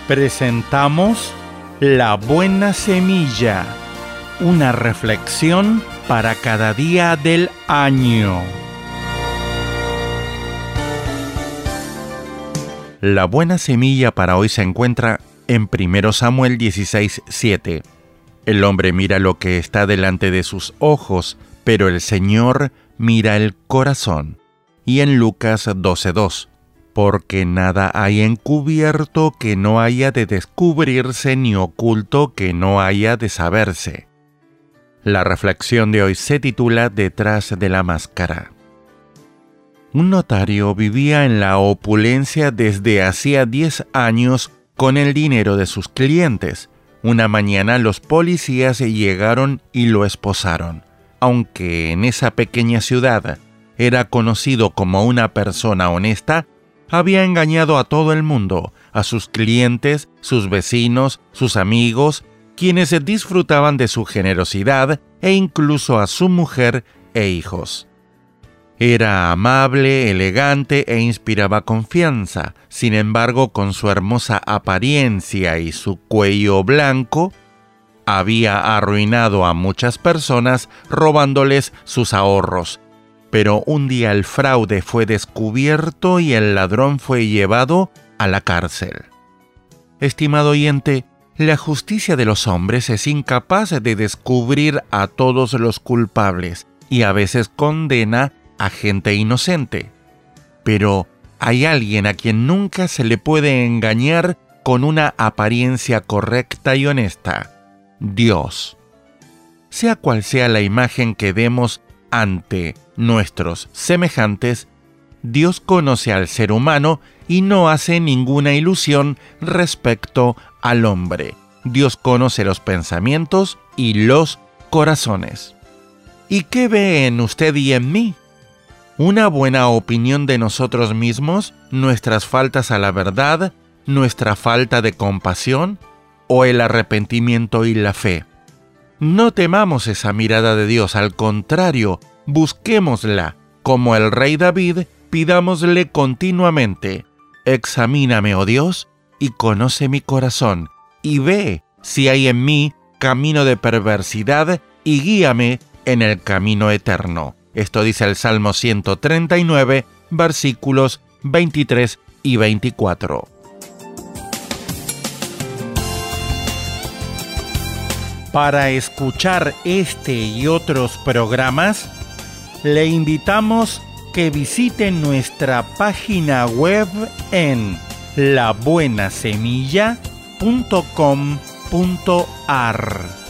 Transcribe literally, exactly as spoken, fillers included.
presentamos La Buena Semilla, una reflexión para cada día del año. La buena semilla para hoy se encuentra en primero Samuel dieciséis, siete. El hombre mira lo que está delante de sus ojos, pero el Señor mira el corazón. Y en Lucas doce, dos. Porque nada hay encubierto que no haya de descubrirse, ni oculto que no haya de saberse. La reflexión de hoy se titula Detrás de la máscara. Un notario vivía en la opulencia desde hacía diez años con el dinero de sus clientes. Una mañana los policías llegaron y lo esposaron. Aunque en esa pequeña ciudad era conocido como una persona honesta, había engañado a todo el mundo, a sus clientes, sus vecinos, sus amigos, quienes disfrutaban de su generosidad e incluso a su mujer e hijos. Era amable, elegante e inspiraba confianza. Sin embargo, con su hermosa apariencia y su cuello blanco, había arruinado a muchas personas robándoles sus ahorros. Pero un día el fraude fue descubierto y el ladrón fue llevado a la cárcel. Estimado oyente, la justicia de los hombres es incapaz de descubrir a todos los culpables y a veces condena a gente inocente. Pero hay alguien a quien nunca se le puede engañar con una apariencia correcta y honesta: Dios. Sea cual sea la imagen que demos ante nuestros semejantes, Dios conoce al ser humano y no hace ninguna ilusión respecto al hombre. Dios conoce los pensamientos y los corazones. ¿Y qué ve en usted y en mí? ¿Una buena opinión de nosotros mismos, nuestras faltas a la verdad, nuestra falta de compasión o el arrepentimiento y la fe? No temamos esa mirada de Dios, al contrario, busquémosla. Como el rey David, pidámosle continuamente: examíname, oh Dios, y conoce mi corazón, y ve si hay en mí camino de perversidad, y guíame en el camino eterno. Esto dice el Salmo ciento treinta y nueve, versículos veintitrés y veinticuatro. Para escuchar este y otros programas, le invitamos que visite nuestra página web en la buena semilla punto com punto a r.